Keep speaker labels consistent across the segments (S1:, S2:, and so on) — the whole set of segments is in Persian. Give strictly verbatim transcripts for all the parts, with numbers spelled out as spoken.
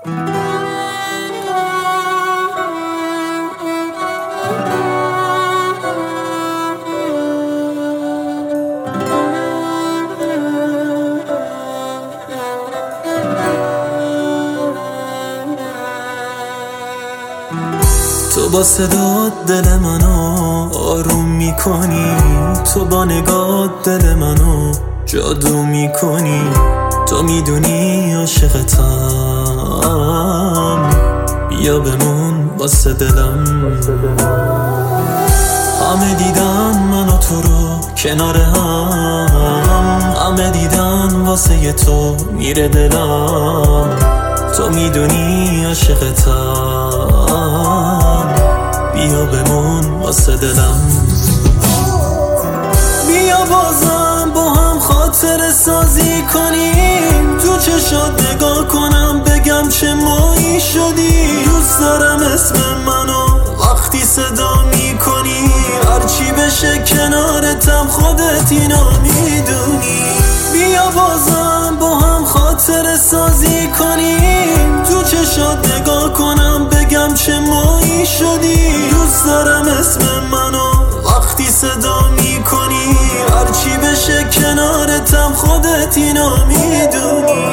S1: تو با صدات دل منو آروم میکنی، تو با نگات دل منو جادو میکنی. تو میدونی عاشقتم، بیا بمون واسه دلم. همه دیدن من و تو رو کنار هم، همه دیدن واسه تو میره دلم. تو میدونی عاشقتم، بیا بمون واسه دلم. بیا بازم با هم خاطر سازی کنیم، تو چشات نگاه کنم بگم چه مایی شدی. دوست دارم اسم منو وقتی صدا میکنی، هرچی بشه کنارتم خودت اینو میدونی. بیا بازم با هم خاطر سازی کنیم، تو چشات نگاه کنم بگم چه مایی شدی. دوست دارم اسم منو وقتی صدا میکنی، هرچی بشه کنارتم خودت اینو میدونی.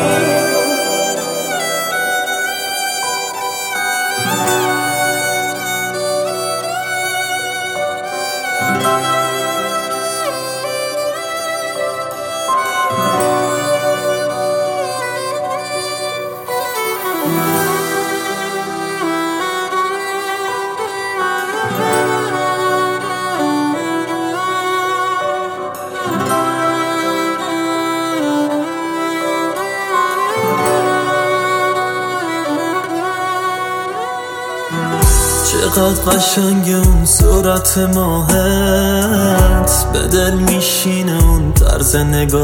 S1: چقدر قشنگ اون صورت ماهت، به دل میشینه اون طرز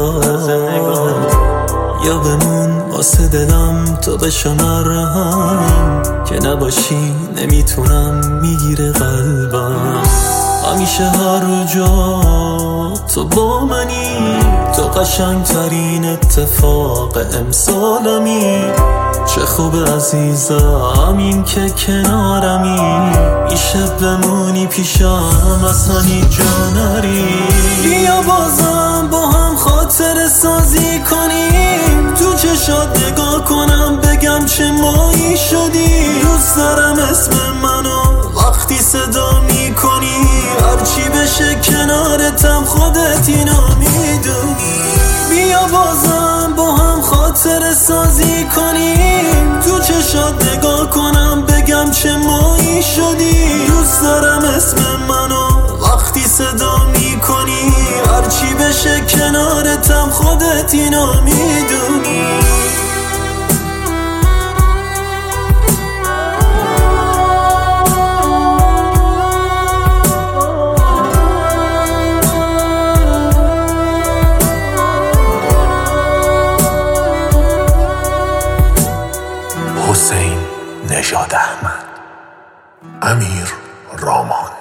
S1: نگاهت. یا بمون واسه دلم تو بشو مرهم، که نباشی نمیتونم میگیره قلبم. همیشه هر جا تو با منی، تو قشنگ ترین اتفاق امسالمی. چه خوب عزیزم این که کنارمی، میشه بمونی پیشم اصلا اینجا نری. بیا بازم با هم خاطر سازی کنیم، تو چشات نگاه کنم بگم چه مایی شدی. دوست دارم اسم منو وقتی صدا میکنی، هرچی بشه کنارتم خودت اینو میدونی. بیا بازم با هم خاطر سازی کنیم، تو چشات نگاه کنم بگم چه مایی شدی. دوست دارم اسم منو وقتی صدا میکنی، هرچی بشه کنارتم خودت اینو میدونی.
S2: حسین نژاد احمد، امیر رامان.